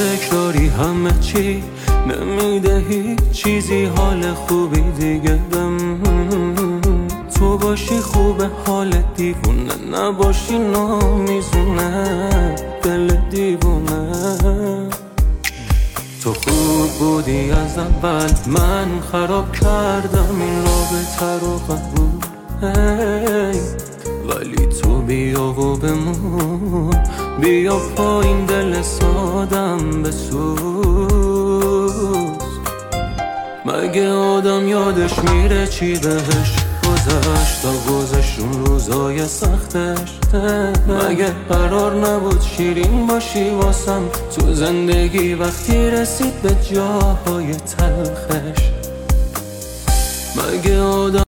تکراری همه چی نمیده هیچ چیزی حال خوبی دیگه تو باشی خوبه حال دیوونه نباشی نمیزونه دل دیوونه تو خوب بودی از اول من خراب کردم این رابطه رو قبول ولی تو بیا و بمون بیا پایین دل سادم بسوز مگه آدم یادش میره چی بهش گذشت تا گذشت اون روزای سختش مگه قرار نبود شیرین باشی واسم تو زندگی وقتی رسید به جاهای تلخش مگه آدم